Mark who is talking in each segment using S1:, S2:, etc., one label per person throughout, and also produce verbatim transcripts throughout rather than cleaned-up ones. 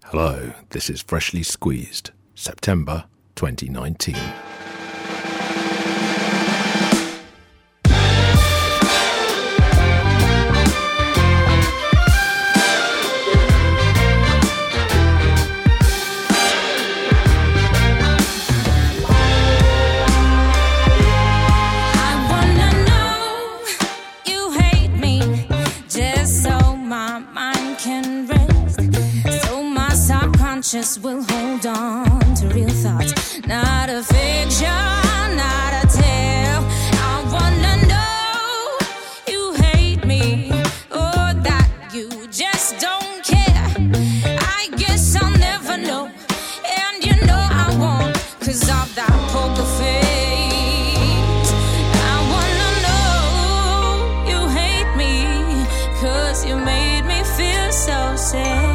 S1: Hello, this is Freshly Squeezed, September twenty nineteen.
S2: Just will hold on to real thoughts, not a fiction, not a tale. I wanna know you hate me or that you just don't care. I guess I'll never know, and you know I won't, cause of that poker face. I wanna know you hate me, cause you made me feel so safe.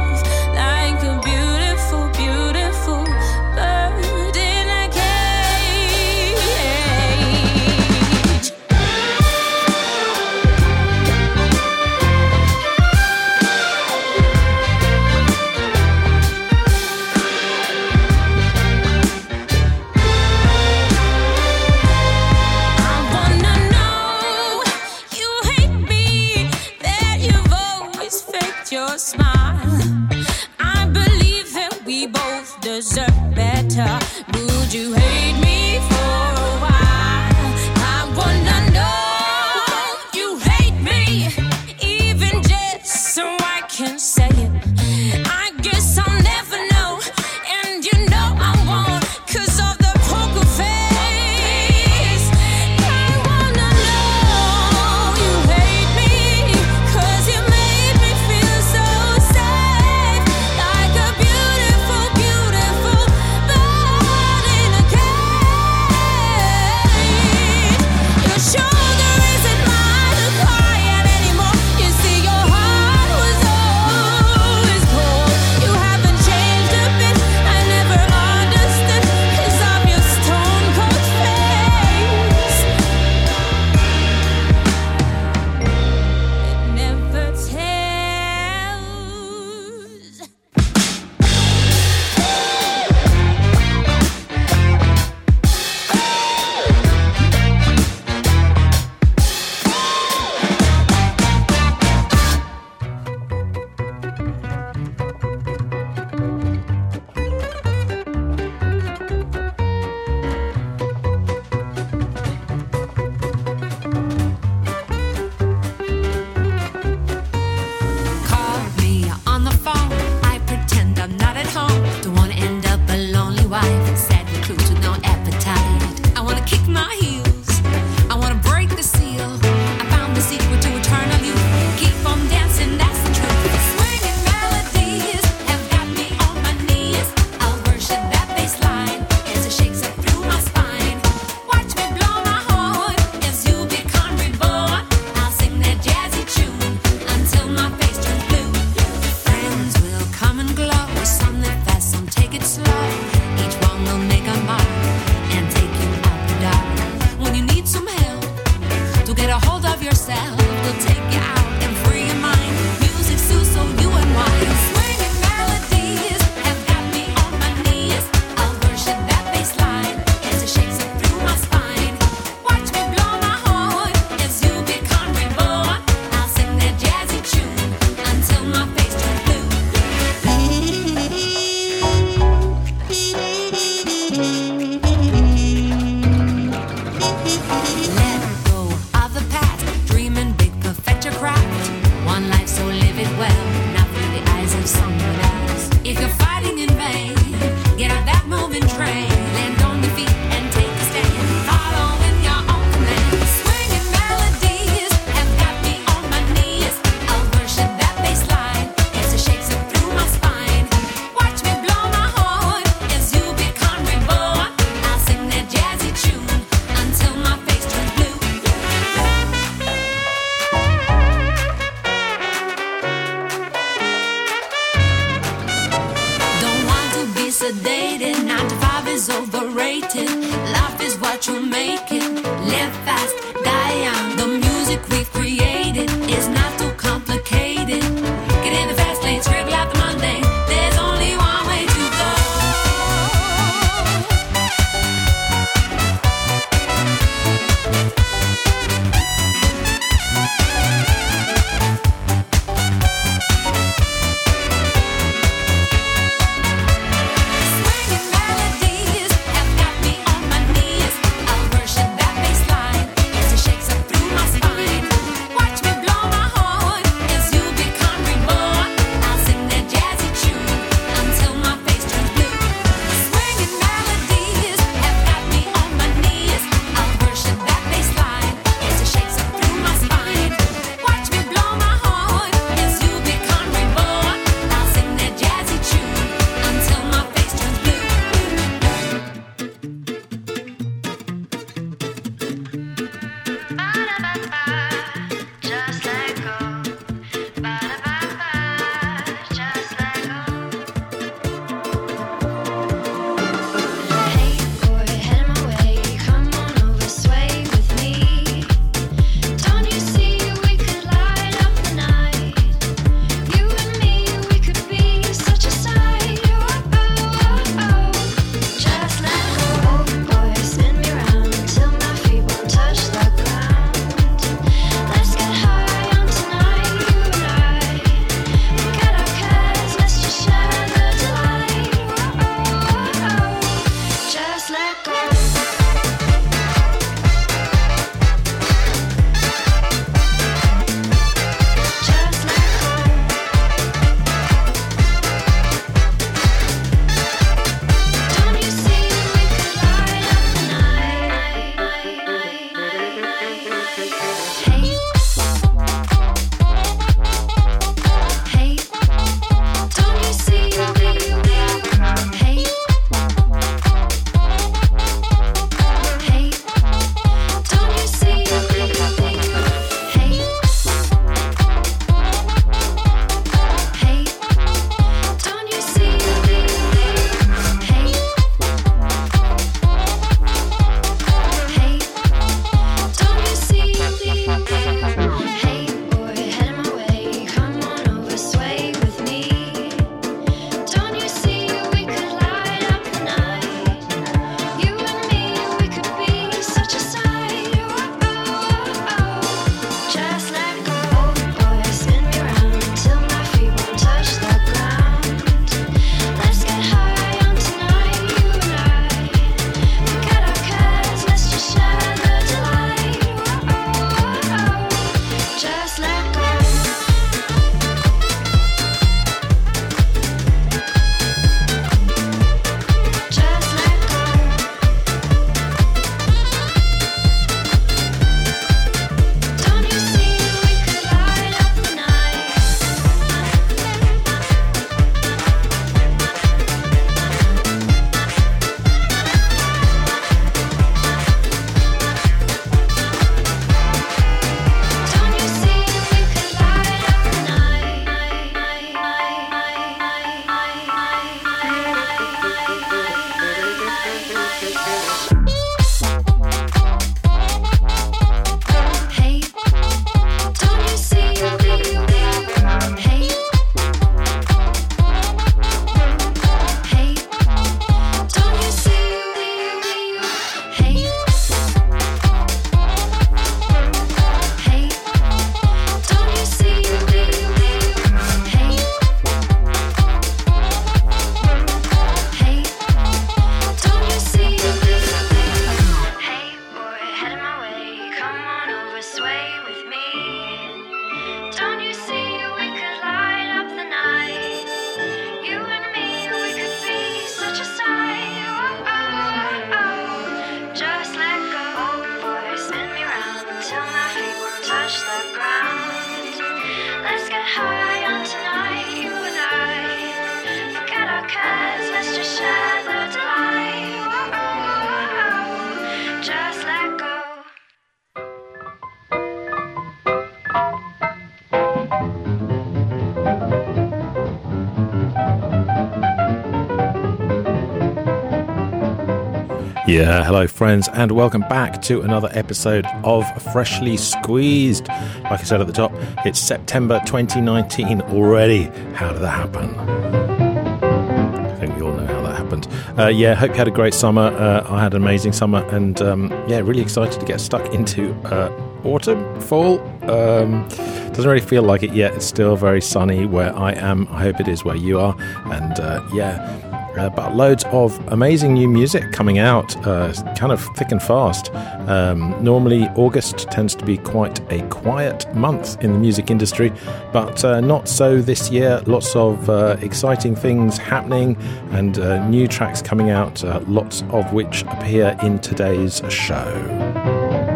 S2: Your smile, I believe that we both deserve better. Would you hate me for a while? I wanna know you hate me, even just so I can say it. I guess I'll never know, and you know I won't, cause of the poker face. I wanna know you hate me, cause you made me feel so safe, like a beautiful, beautiful bird in a cage. Your shoulder isn't mine to cry at anymore. You see, your heart was always cold. You haven't changed a bit, I never understood, cause of your stone cold face. It never tells. Call me on the phone, I pretend I'm not at home. Don't wanna end up a lonely wife, sad recluse with no appetite. I wanna kick my heels, I wanna break the seal. I found the secret to eternal youth. Keep on dancing, that's the truth. Swinging melodies have got me on my knees. I'll worship that bass line as it shakes up through my spine. Watch me blow my horn as you become reborn. I'll sing that jazzy tune until my face turns blue. Friends will come and glow, some live fast, some take it slow. Each one will make a mark and take you out the dark. When you need some help to get a hold of yourself, we'll take you out and free your mind. Music soothes so you unwind. Swinging melodies have got me on my knees. I'll worship that bass line as it shakes up through my spine. Watch me blow my horn as you become reborn. I'll sing that jazzy tune until my face turns blue. Let go of the past, dreaming big, perfect your craft. One life, so live it well, not through the eyes of someone else. If you're fighting in vain, get off that moving train. Land on your feet and take a stand, following your own command. Swinging melodies have got me on my knees. I'll worship that bass line as it shakes up through my spine. Watch me blow my horn as you become reborn. I'll sing that jazzy tune until my face turns blue. Don't want to be sedated, nine to five is overrated. Life is what you make it. Live fast, die young. The music we've created is not too complicated. Get in the fast lane, scribble out the mundane. There's only
S1: Yeah, hello friends, and welcome back to another episode of Freshly Squeezed. Like I said at the top, it's September twenty nineteen already. How did that happen? I think we all know how that happened. Uh, yeah, hope you had a great summer. Uh, I had an amazing summer, and um, yeah, really excited to get stuck into uh, autumn, fall. Um, doesn't really feel like it yet. It's still very sunny where I am. I hope it is where you are. And uh, yeah. Uh, but loads of amazing new music coming out, uh, kind of thick and fast. Um, normally, August tends to be quite a quiet month in the music industry, but uh, not so this year. Lots of uh, exciting things happening and uh, new tracks coming out, uh, lots of which appear in today's show.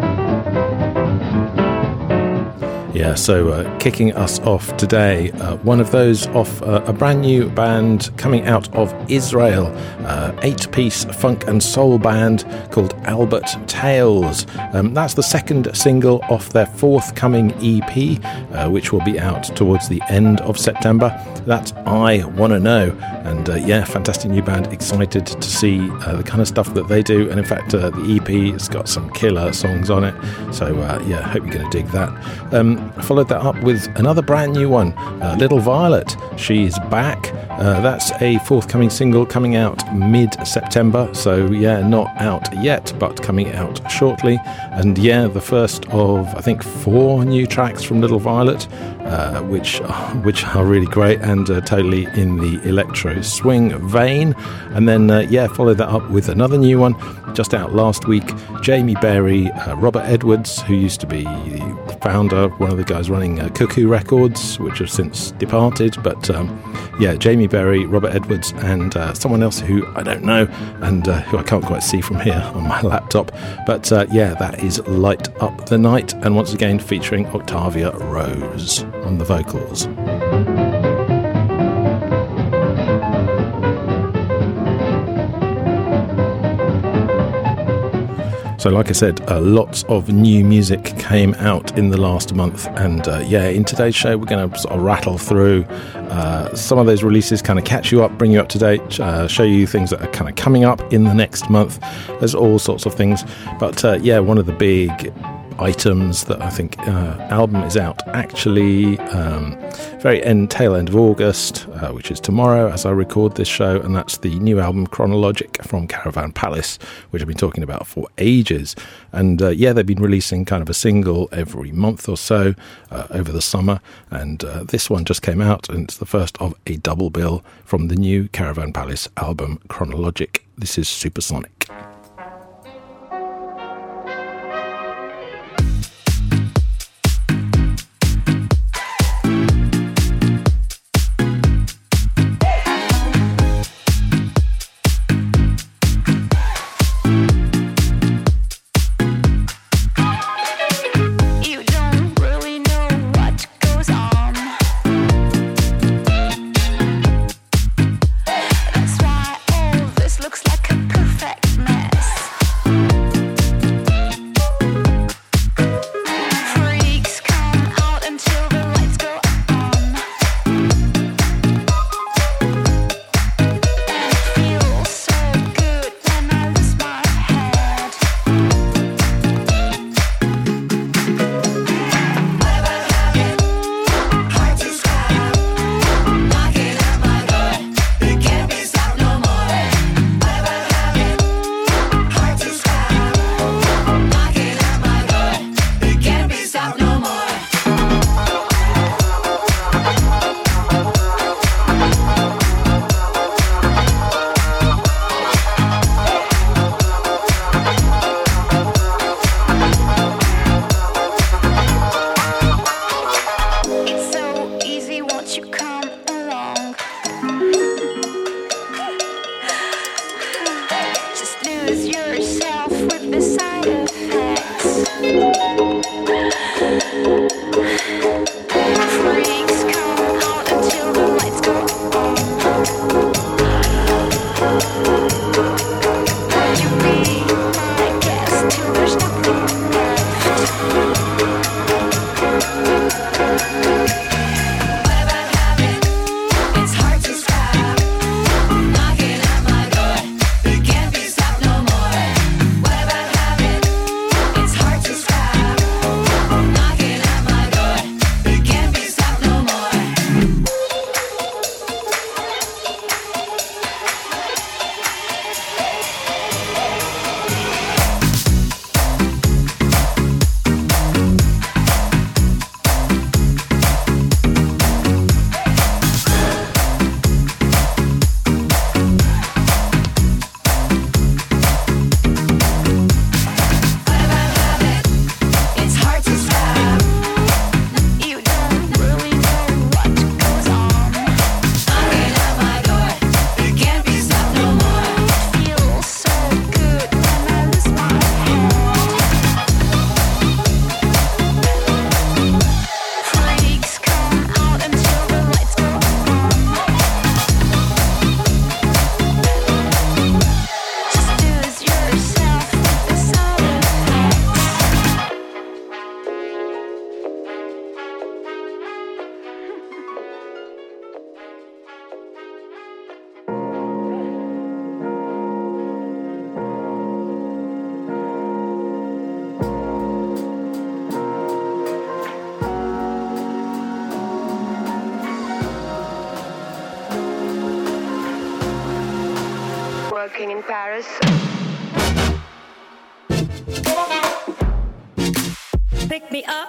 S1: Yeah, so uh, kicking us off today, uh, one of those off uh, a brand new band coming out of Israel, uh, eight-piece funk and soul band called Albert Tales. Um, that's the second single off their forthcoming E P, uh, which will be out towards the end of September. That's I Wanna Know, and uh, yeah, fantastic new band. Excited to see uh, the kind of stuff that they do, and in fact, uh, the E P has got some killer songs on it. So uh, yeah, hope you're going to dig that. Um, Followed that up with another brand new one, uh, Little Violet. She's back. Uh, that's a forthcoming single coming out mid-September. So yeah, not out yet, but coming out shortly. And yeah, the first of, I think, four new tracks from Little Violet, uh, which, which are really great and uh, totally in the electro swing vein. And then, uh, yeah, followed that up with another new one just out last week. Jamie Berry, uh, Robert Edwards, who used to be the founder, one of the guys running uh, Cuckoo Records, which have since departed. But um, yeah, Jamie Berry, Robert Edwards, and uh, someone else who I don't know and uh, who I can't quite see from here on my laptop. But uh, yeah, that is Light Up the Night, and once again featuring Octavia Rose on the vocals. So like I said, uh, lots of new music came out in the last month, and uh, yeah, in today's show we're going to sort of rattle through uh, some of those releases, kind of catch you up, bring you up to date, uh, show you things that are kind of coming up in the next month. There's all sorts of things, but uh, yeah, one of the big items that I think uh, album is out actually um, very end tail end of August, uh, which is tomorrow as I record this show, and that's the new album Chronologic from Caravan Palace, which I've been talking about for ages. And uh, yeah, they've been releasing kind of a single every month or so uh, over the summer, and uh, this one just came out, and it's the first of a double bill from the new Caravan Palace album Chronologic. This is Supersonic.
S3: Looks like a perfect match. Paris. Pick me up.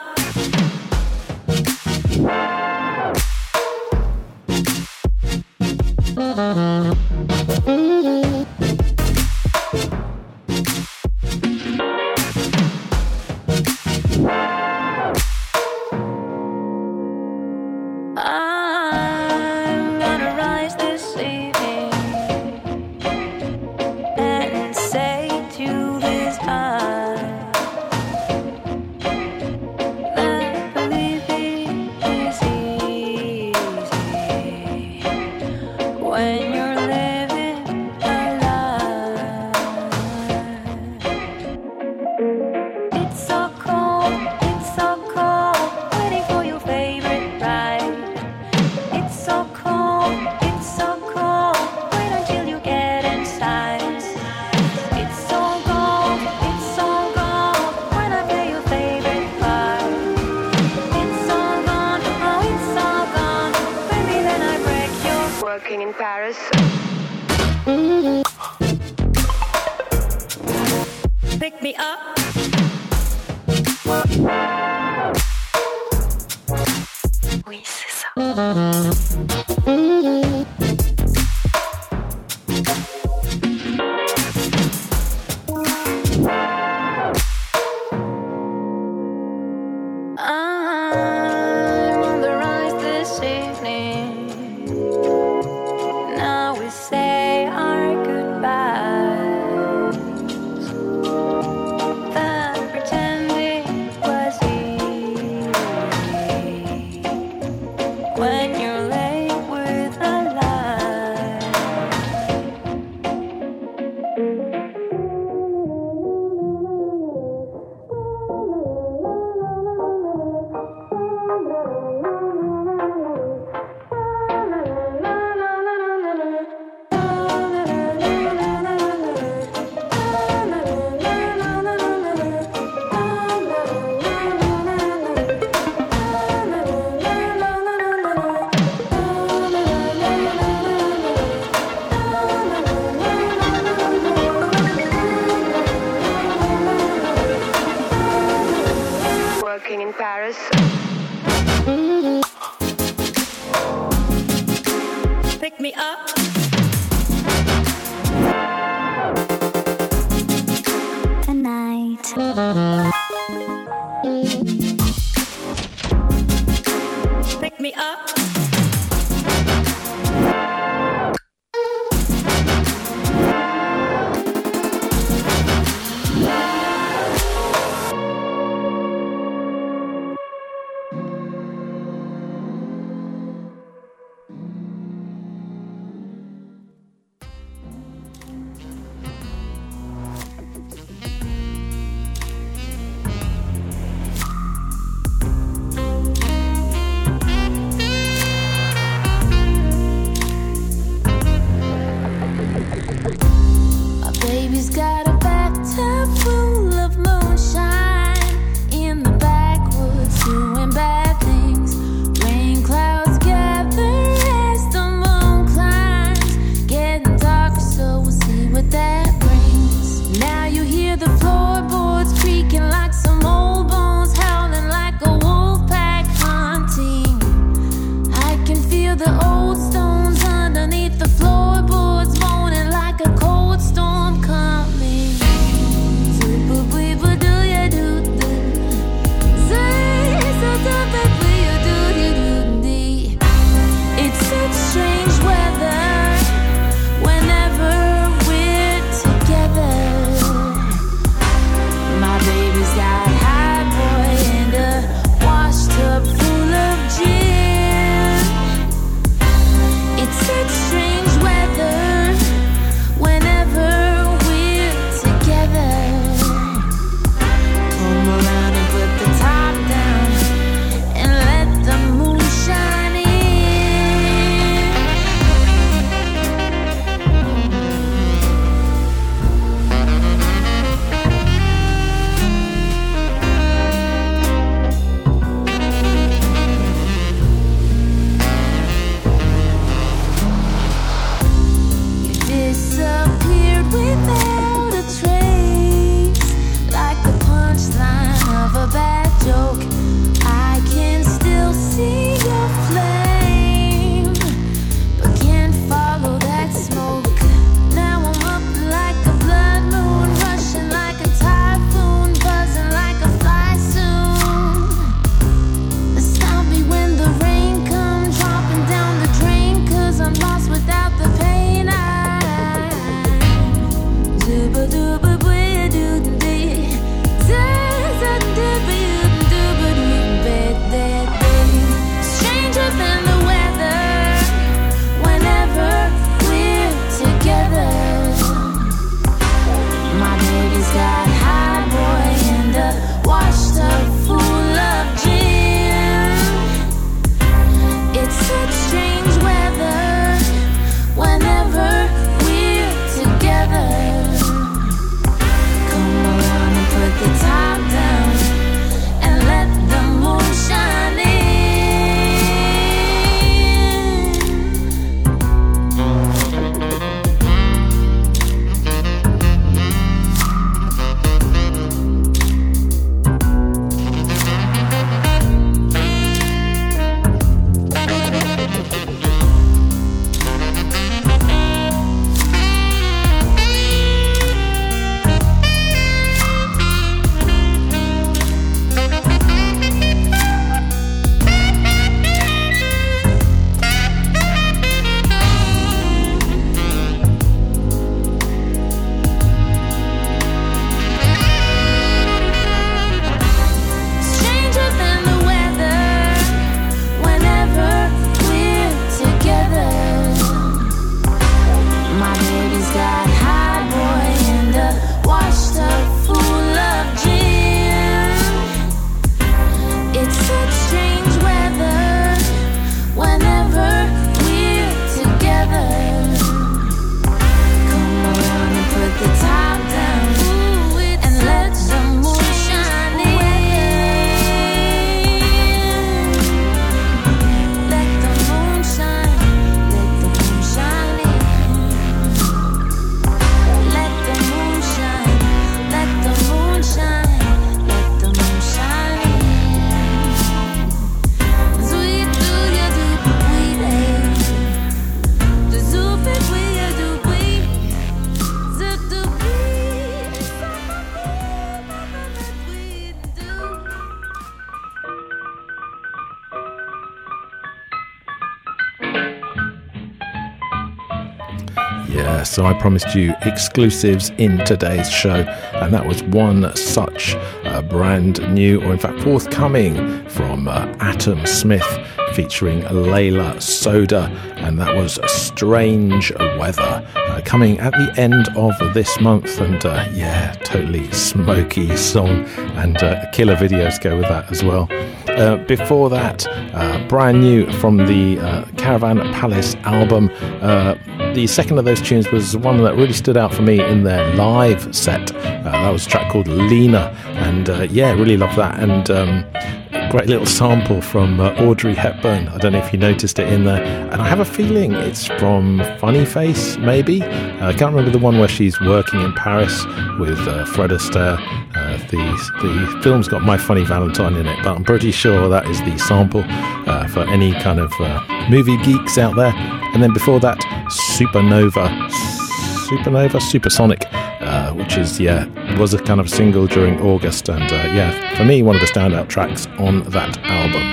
S3: Pick me up. Oui, c'est ça. I'm on the rise this evening. Now we say our goodbyes. That pretending was easy. When you're late with a lie. Working in Paris. Pick me up. Tonight. Pick me up.
S1: Yeah, so I promised you exclusives in today's show, and that was one such uh, brand new, or in fact forthcoming, from uh, Atom Smith featuring Layla Soda, and that was Strange Weather, uh, coming at the end of this month. And uh, yeah, totally smoky song, and uh, killer videos go with that as well. Uh, before that, uh, brand new from the uh, Caravan Palace album. Uh, the second of those tunes was one that really stood out for me in their live set. Uh, that was a track called Lena, and uh, yeah, really love that. And um, great little sample from uh, Audrey Hepburn. I don't know if you noticed it in there, and I have a feeling it's from Funny Face, maybe. uh, I can't remember the one where she's working in Paris with uh, Fred Astaire. Uh, the, the film's got My Funny Valentine in it, but I'm pretty sure that is the sample uh, for any kind of uh, movie geeks out there. And then before that, Supernova Supernova Supersonic, uh, which is, yeah, was a kind of single during August, and uh, yeah, for me, one of the standout tracks on that album.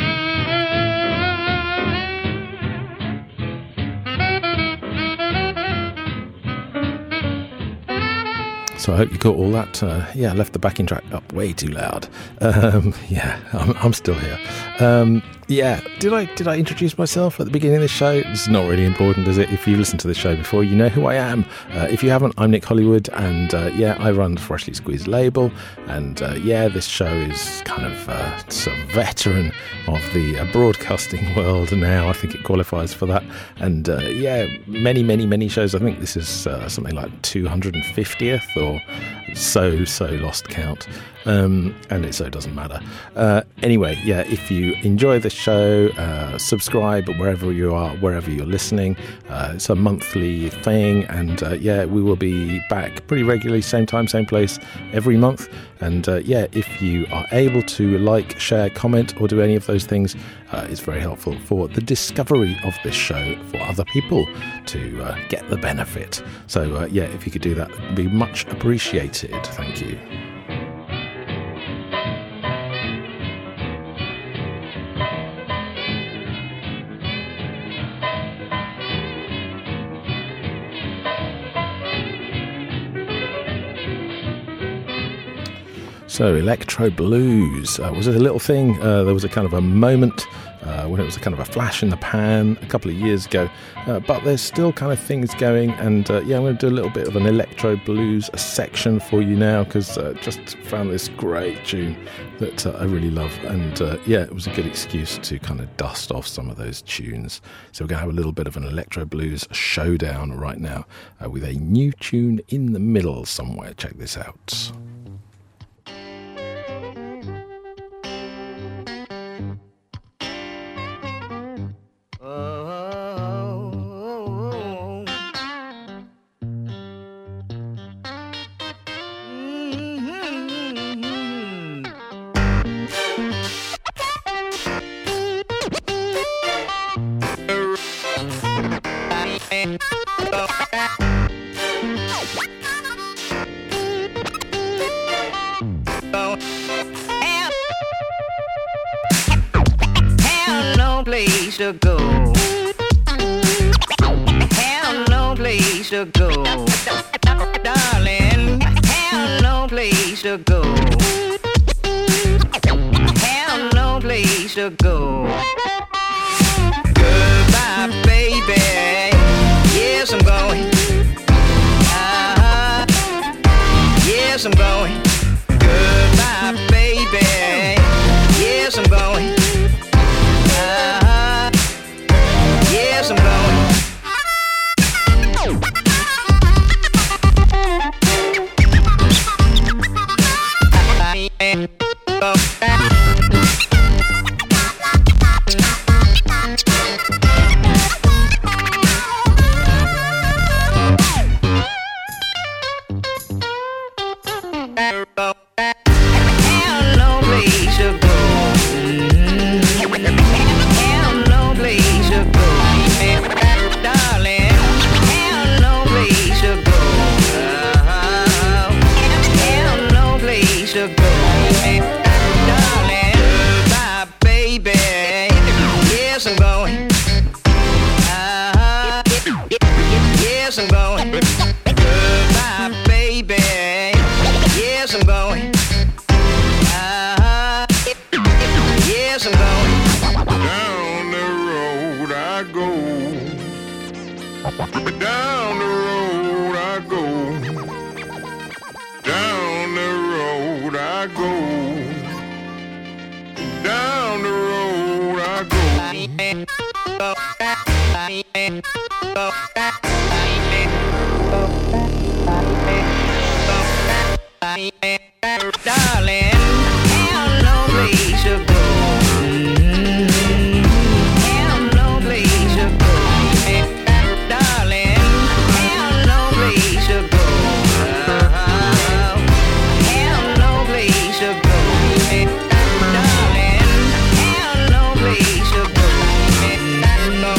S1: So I hope you caught all that. Uh, yeah, I left the backing track up way too loud. Um, yeah, I'm, I'm still here. Um, yeah, did I did I introduce myself at the beginning of the show? It's not really important, is it? If you listened to the show before, you know who I am. Uh, if you haven't, I'm Nick Hollywood, and uh, yeah, I run the Freshly Squeezed label. And uh, yeah, this show is kind of uh, sort of veteran of the uh, broadcasting world now. I think it qualifies for that. And uh, yeah, many, many, many shows. I think this is uh, something like two hundred fiftieth or so, so lost count. Um, and it so doesn't matter. Uh, anyway, yeah, if you enjoy the show, uh, subscribe wherever you are, wherever you're listening. Uh, it's a monthly thing, and uh, yeah, we will be back pretty regularly, same time, same place, every month. And uh, yeah, if you are able to like, share, comment, or do any of those things, uh, it's very helpful for the discovery of this show for other people to uh, get the benefit. So uh, yeah, if you could do that, it would be much appreciated. Thank you. So, electro blues uh, was a little thing. Uh, there was a kind of a moment uh, when it was a kind of a flash in the pan a couple of years ago. Uh, but there's still kind of things going. And uh, yeah, I'm going to do a little bit of an electro blues section for you now, because I uh, just found this great tune that uh, I really love. And uh, yeah, it was a good excuse to kind of dust off some of those tunes. So we're going to have a little bit of an electro blues showdown right now uh, with a new tune in the middle somewhere. Check this out.
S4: To go, have no place to go, darling. Have no place to go, have no place to go. Goodbye, baby. Yes, I'm going. Uh-huh. Yes, I'm going. Goodbye, baby. Yes, I'm going. Yes, I'm going. Yes, I'm going. Goodbye, baby. Yes, I'm going. Uh, yes, I'm going.
S5: Down the road I go. Down the road I go. Down the road I go. Down the road I go.
S4: Darling, have no place to go. Have no place to go. Darling, have no place to go. Have no place to go. Darling, have no place to go. Have no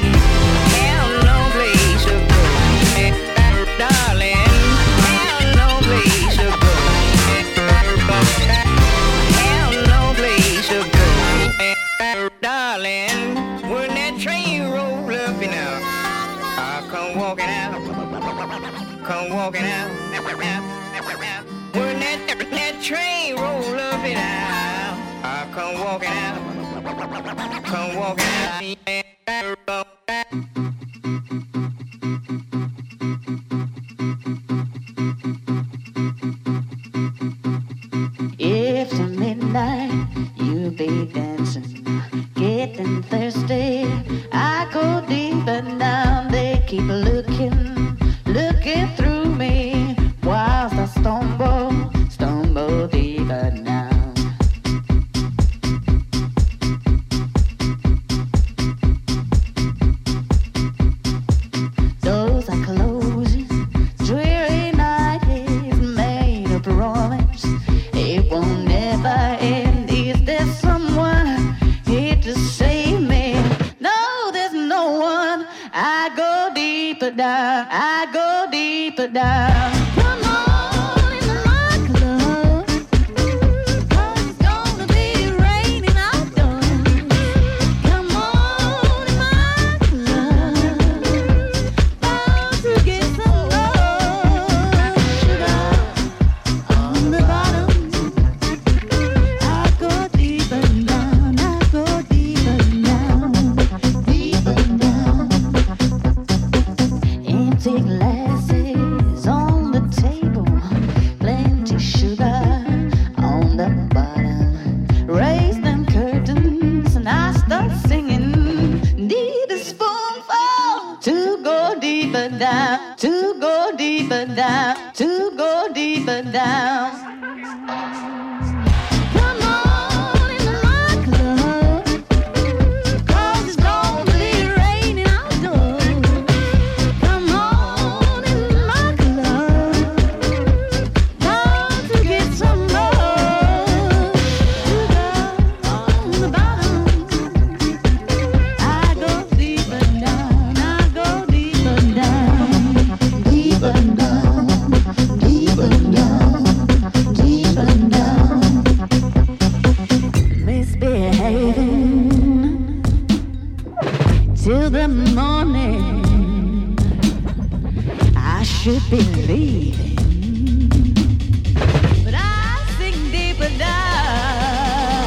S4: place to go. Darling, have no place to go. Have no place to go. Darling, when that train roll up and out, I come walking out, come walking out. When that, that train roll up and out, I come walking out, come walking out.
S3: If till midnight you be dancing, getting thirsty, I go deeper down. They keep looking, looking through me, whilst I stumble, stumble deeper down. Those are closing, dreary night is made of promise. It won't never end. Is there someone here to save me? No, there's no one. I go deeper down. I go deeper down. Come on in my club, 'cause it's gonna be raining outdoors. Come on in my club, bound to get some love. Sugar on the bottom. I go deeper down, I go deeper down, deeper down. Empty glasses on the table, plenty sugar on the bottom. Raise them curtains and I start singing. Need a spoonful to go deeper down, to go deeper down, to go deeper down. Come on in my club, 'cause it's gonna be raining outdoors. Come on in my club, bound to get some love. Sugar on the bottom. I go deeper down, I go deeper down, deeper down, deeper down, deeper down. Misbehaving till the morning. I should be leaving, but I sink deeper down.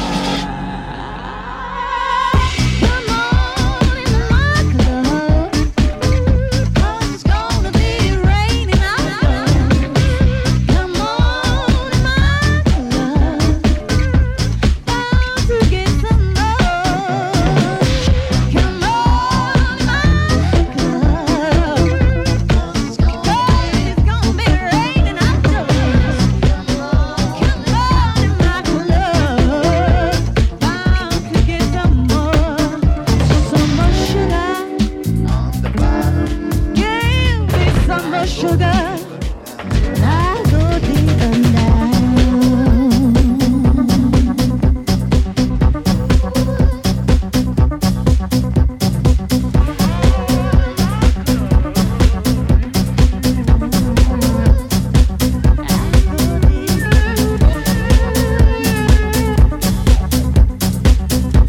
S3: Come on in my club, 'cause it's gonna be raining outdoors. Come on in my club, bound to get some love. Come on in my club, 'cause it's gonna be raining outdoors. Come on in my club, bound to get some more, some more sugar on the bottom. Give me some more sugar, and I go deeper down.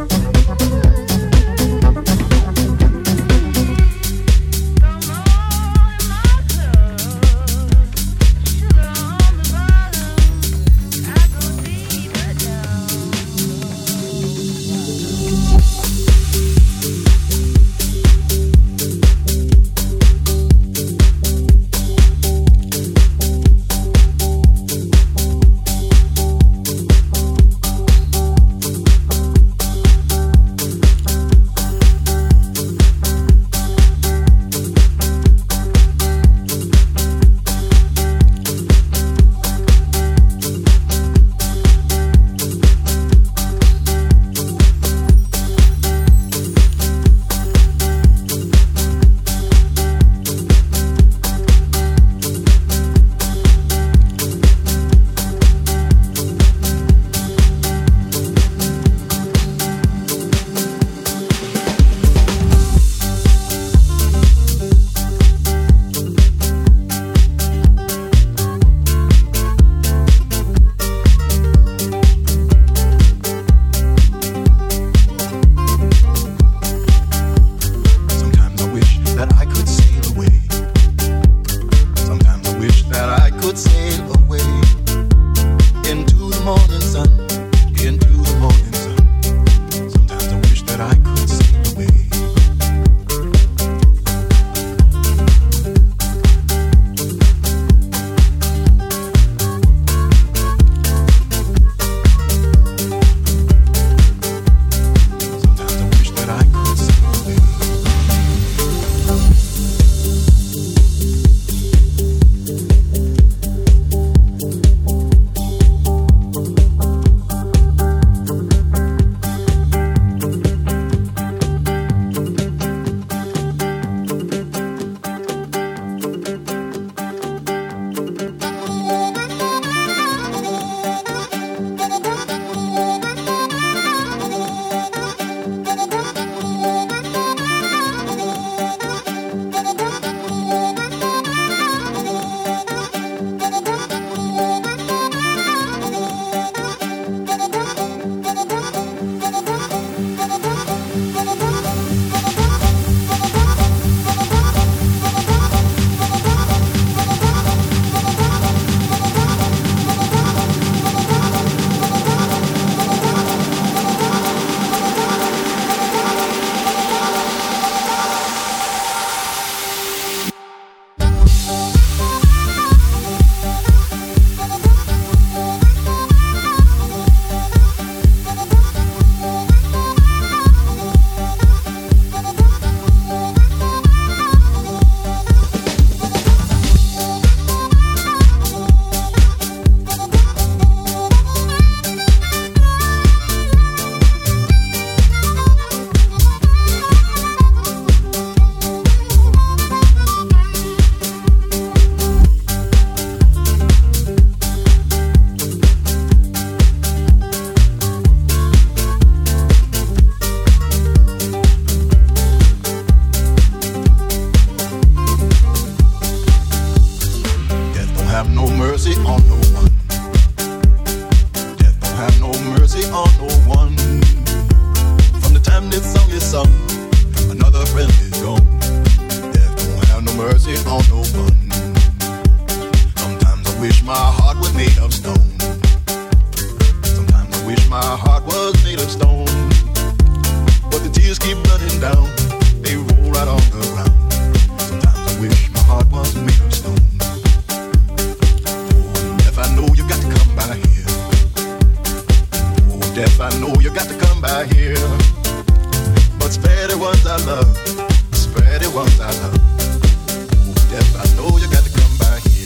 S3: Come on.
S6: on no one. Death don't have no mercy on no one. From the time this song is sung, another friend is gone. Death don't have no mercy on no one. Sometimes I wish my heart was made of stone. Sometimes I wish my heart was made of stone. But the tears keep running down, they roll right on the ground. Sometimes I wish my heart was made of stone. Oh, death, I know you got to come by here. Oh, death, I know you got to come by here. But spare the ones I love, spare the ones I love. Oh, death, I know you got to come by here.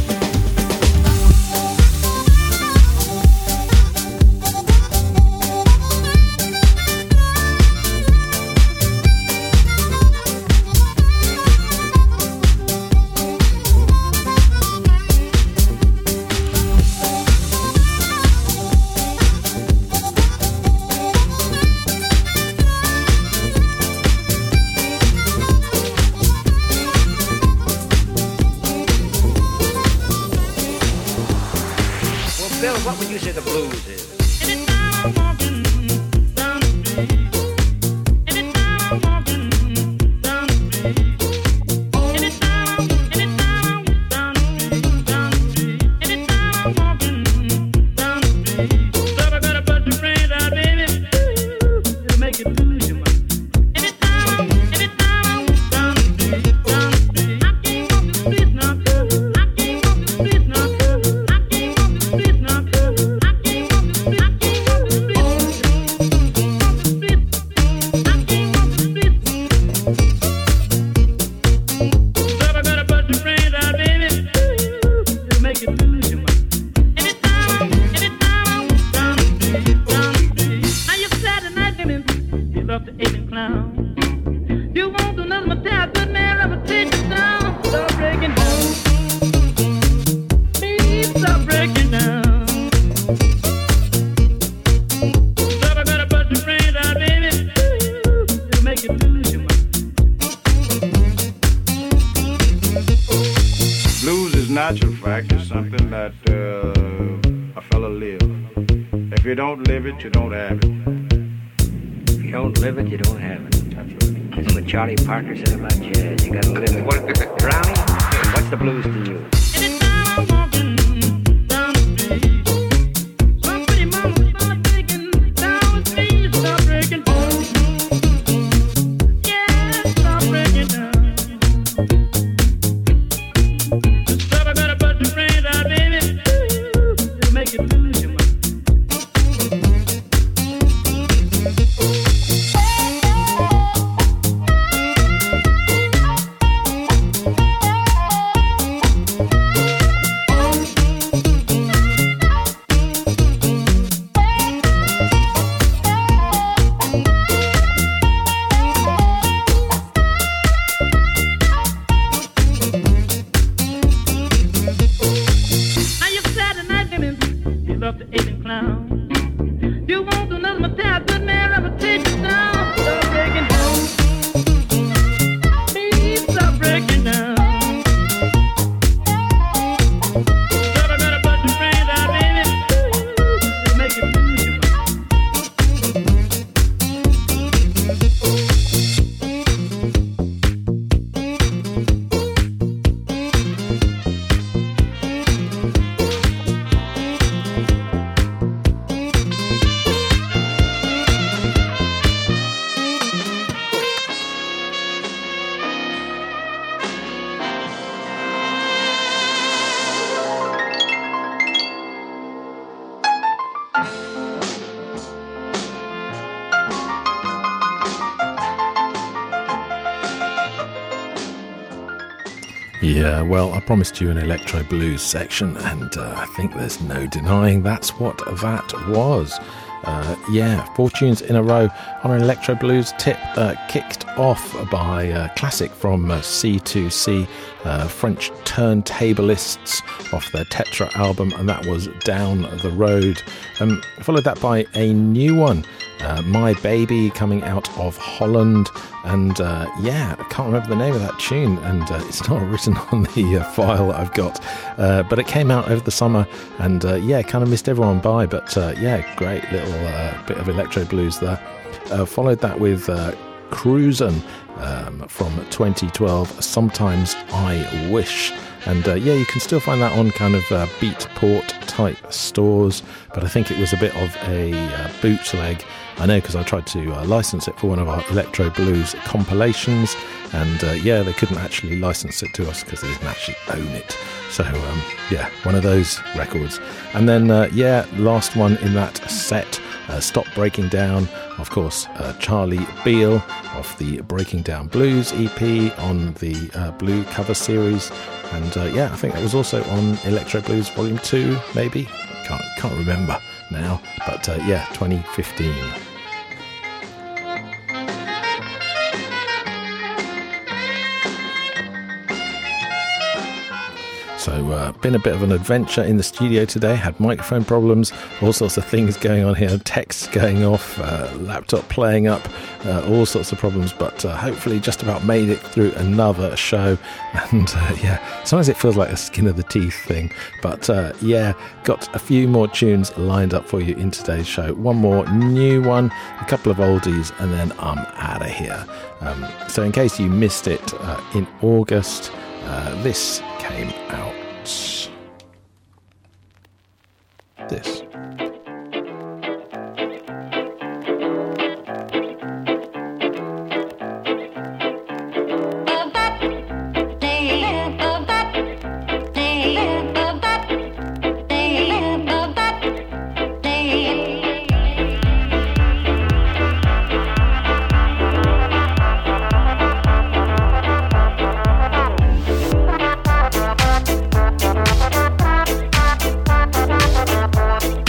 S7: What would you say the blues is?
S8: Natural fact is something that uh, a fella lives. If you don't live it, you don't have it.
S7: If you don't live it, you don't have it. That's right. That's what Charlie Parker said about jazz. You gotta live it. What, Brownie, what's the blues to you?
S1: Yeah, well, I promised you an electro blues section, and uh, I think there's no denying that's what that was. Uh, yeah, four tunes in a row on an electro blues tip, uh, kicked off by a classic from uh, C two C, uh, French turntablists off their Tetra album, and that was Down the Road. Um, followed that by a new one uh, My Baby coming out of Holland, and uh, yeah, I can't remember the name of that tune, and uh, it's not written on the uh, file that I've got, uh, but it came out over the summer, and uh, yeah, kind of missed everyone by, but uh, yeah, great little uh, bit of electro blues there. Uh, followed that with uh, Cruisin' um, from twenty twelve, Sometimes I Wish. And uh, yeah, you can still find that on kind of uh, Beatport type stores, but I think it was a bit of a uh, bootleg. I know because I tried to uh, license it for one of our Electro Blues compilations, and uh, yeah, they couldn't actually license it to us because they didn't actually own it. So um, yeah, one of those records. And then uh, yeah, last one in that set, uh, Stop Breaking Down, of course, uh, Charlie Beale of the Breaking Down Blues E P on the uh, Blue cover series. And uh, yeah, I think that was also on Electro Blues Volume two, maybe? Can't, can't remember now, but uh, yeah, twenty fifteen. So uh, been a bit of an adventure in the studio today, had microphone problems, all sorts of things going on here, texts going off, uh, laptop playing up, uh, all sorts of problems, but uh, hopefully just about made it through another show. And uh, yeah, sometimes it feels like a skin of the teeth thing, but uh, yeah, got a few more tunes lined up for you in today's show. One more new one, a couple of oldies, and then I'm out of here. Um, so in case you missed it, uh, in August, uh, this came out. This.
S9: Bye.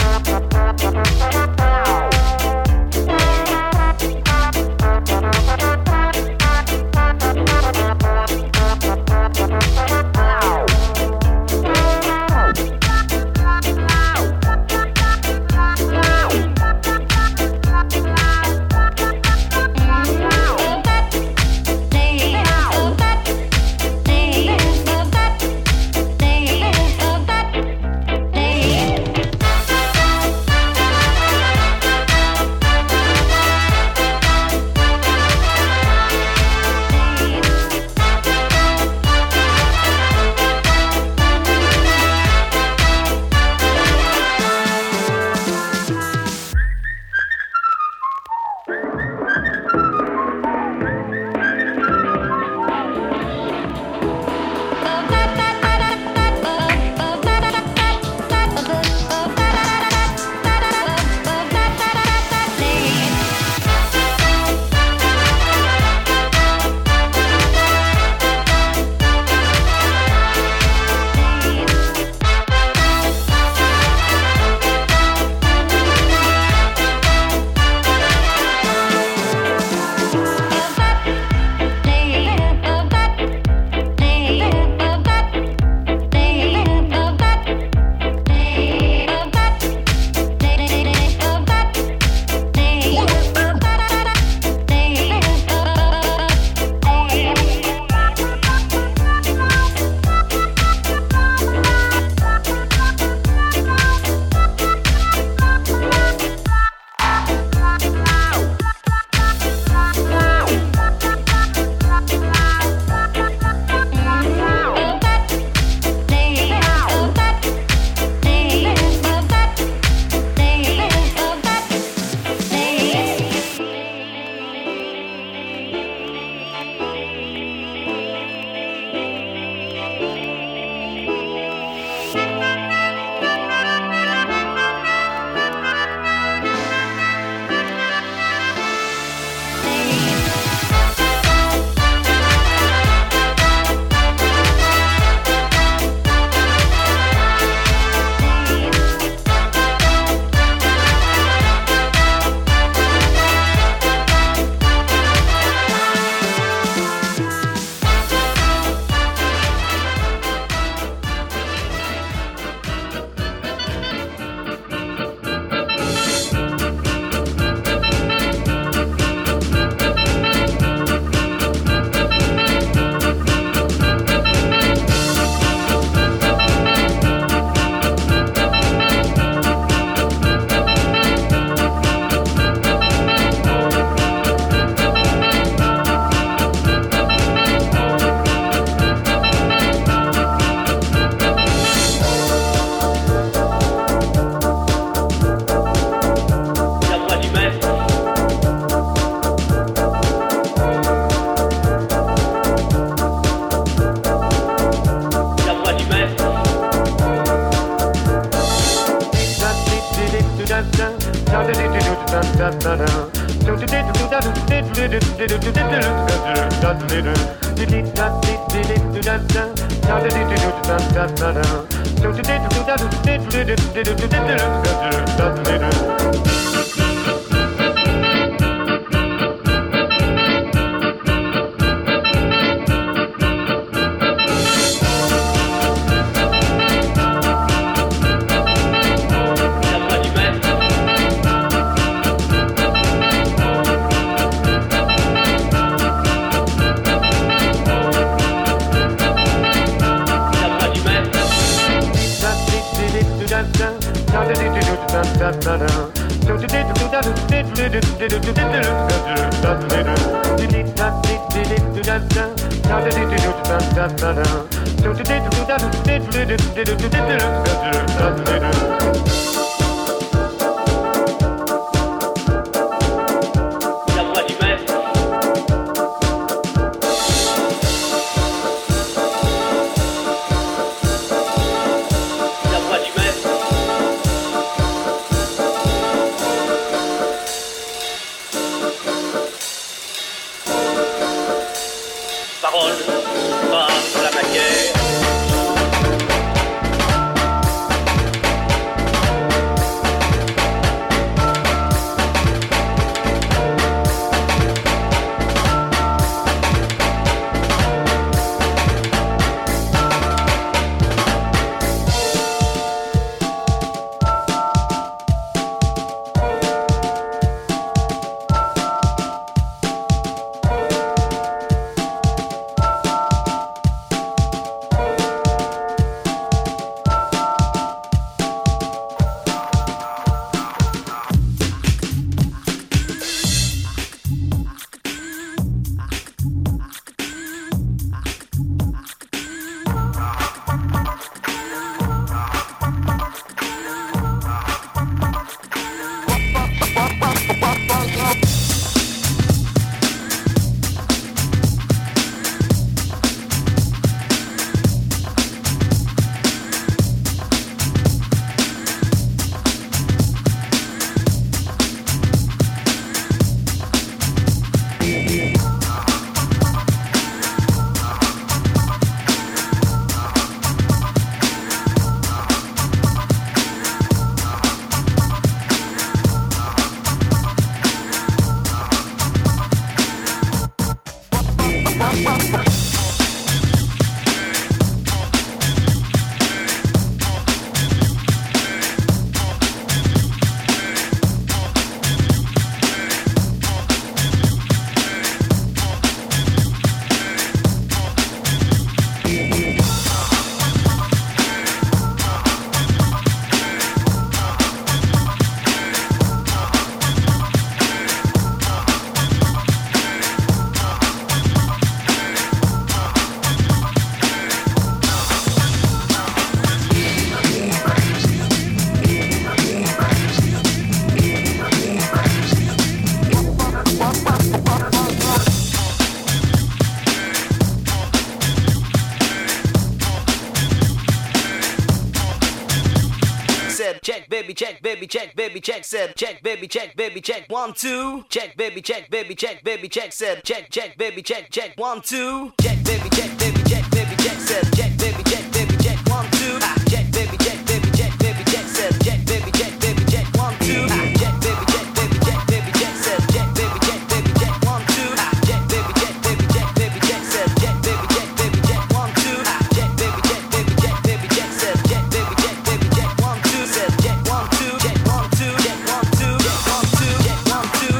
S9: check, baby, check, baby, check, baby, check, said, check, baby, check, baby, check, one, two, check, baby, check, baby, check, baby, check, said, check, check, baby, check, check, one, two, check, baby, check, baby, check, baby, check, said, check, baby, check, baby, check, one, two, check, baby, check, baby, check, baby, check, said, check, baby, check, baby, check, one, two, check, baby, check, baby, check, baby, check, said, check, baby, check, baby, check, one, two, check, baby, check, baby, check, baby, check, said, check, baby, check, baby, check, one, two, check, baby, check, baby, check, baby, check, said, check, baby, check, baby, check, one, two, said, check, one, two, check, one, two, check, one, two, check, one, two, check, one, two.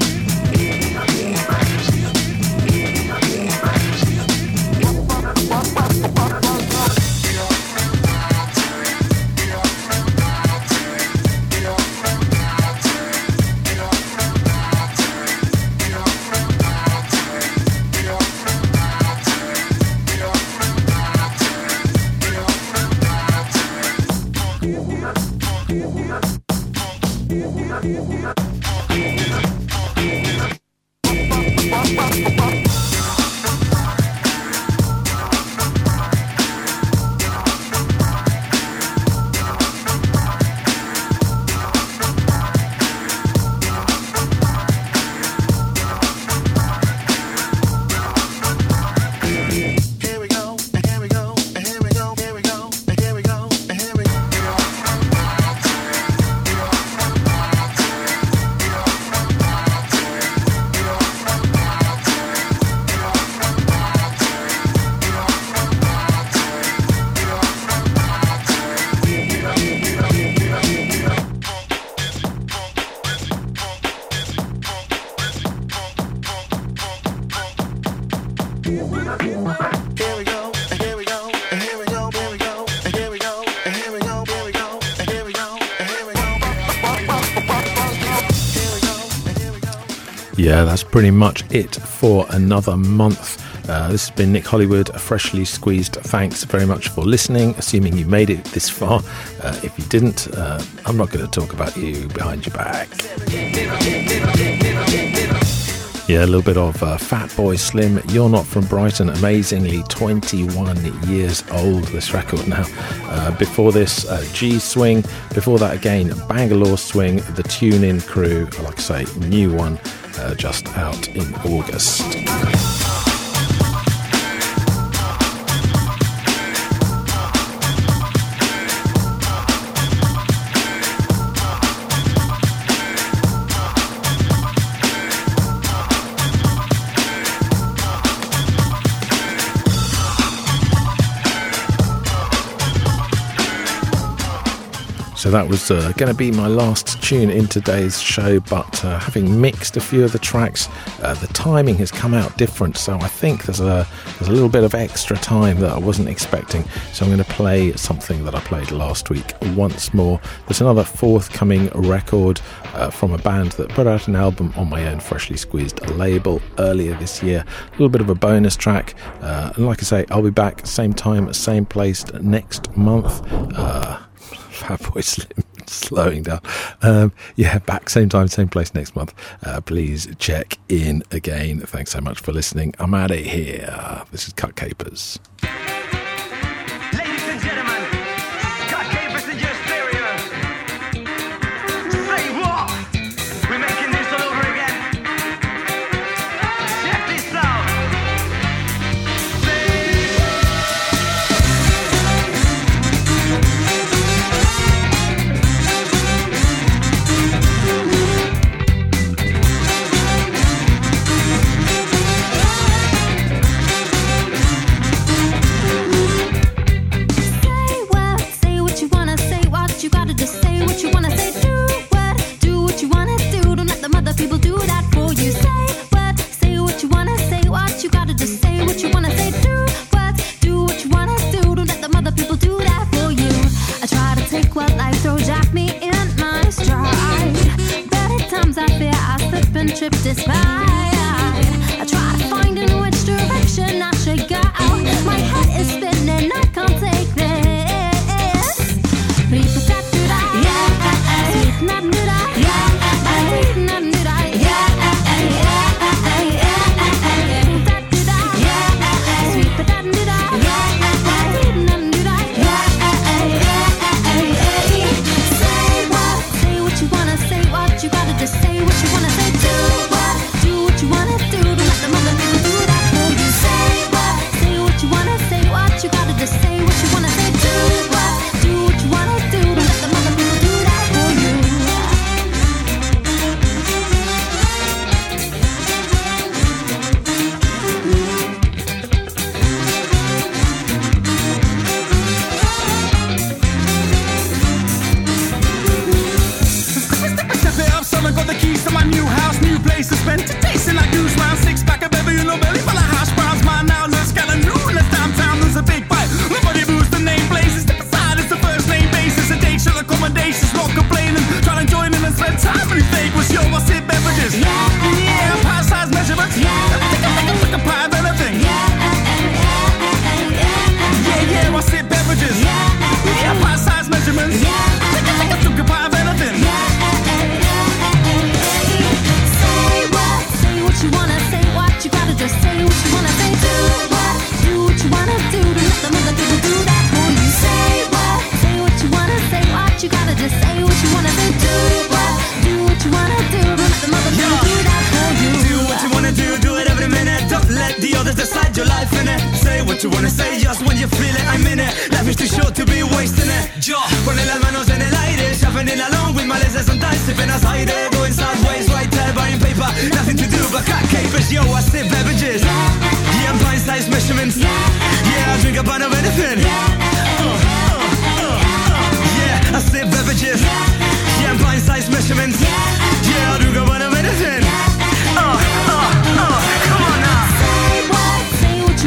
S3: What?
S6: Here we go, and here we go, and here we go, here we go, and here we go, and here we go, here we go, and here we go, and here we go. Here we go.
S1: Yeah, that's pretty much it for another month. Uh, this has been Nick Hollywood, Freshly Squeezed. Thanks very much for listening, assuming you made it this far. Uh, if you didn't, uh, I'm not going to talk about you behind your back. Yeah, a little bit of uh, Fatboy Slim, You're Not From Brighton, amazingly twenty-one years old, this record now. Uh, before this, uh, G-Swing. Before that again, Bangalore Swing, the Tune-In Crew, like I say, new one, uh, just out in August. So that was uh, going to be my last tune in today's show, but uh, having mixed a few of the tracks, uh, the timing has come out different, so I think there's a there's a little bit of extra time that I wasn't expecting, so I'm going to play something that I played last week once more. There's another forthcoming record uh, from a band that put out an album on my own Freshly Squeezed label earlier this year, a little bit of a bonus track, uh, and like I say, I'll be back same time, same place next month. Uh, Fatboy Slim slowing down. Um, yeah, back same time, same place next month. Uh, please check in again. Thanks so much for listening. I'm out of here. This is Cut Capers.
S4: Ladies and gentlemen, Cut Capers in your stereo. Say what? We're making this all over again. Check this out.
S2: You gotta just say what you wanna say. Do what, do what you wanna do. Don't let them other people do that for you. Say what, say what you wanna say. What you gotta just say what you wanna say. Do what, do what you wanna do. Don't let them other people do that for you. I try to take what life throws at me in my stride, but at times I fear I slip and trip despite. I try to find in which direction I should go. My head is spinning, I can't take this. You gotta just say what you wanna say. Do what, do what you wanna do. Don't let them other people do that for you. Say what, say what you wanna say. What you gotta just say what you wanna say. Do what, do what you wanna do. Don't let them other people do that for you.
S10: I got the keys to my new house, new place to spend. Tasting like goose round, six pack of baby, you know, belly full of hash browns. Mine now looks kinda new in this downtown. There's a big bite. Nobody moves the name places. Step aside, it's the first name basis. A day short accommodations, not complaining. Trying to join in and spend time. When you think was your I sit beverages. Yeah, yeah, pie size measurements. Yeah, take a take a take a pie of anything. Yeah, yeah, yeah, I sit beverages. Yeah, pie size measurements. Yeah, take a take a take a pie of anything.
S2: You wanna say what you gotta just say what you wanna say. Do what, do what you wanna do. Don't let them other people do that for you. Say what, say what you wanna say. What you gotta just say what you wanna say. Do what, do what you wanna do. Don't let them other people do that for you.
S10: Do what you wanna do, do it every minute. Don't let the others decide your life in it. Say what you wanna say, just when you feel it. I'm in it. Life is too short to be wasting it. Yo, pone las manos en el aire, shuffling along with my legs sometimes sipping as I going sideways, right there buying paper. Nothing to do but cut capers. Yo, I sip beverages. Yeah, I'm pint size measurements. Yeah, I drink a pint of anything. Uh, uh, uh, uh. Yeah, I sip beverages. Yeah, I'm pint size measurements. Yeah, I drink a pint of anything. Uh, uh, uh. Come on now.
S2: Say what, say what you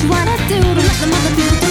S11: what I do to let them other people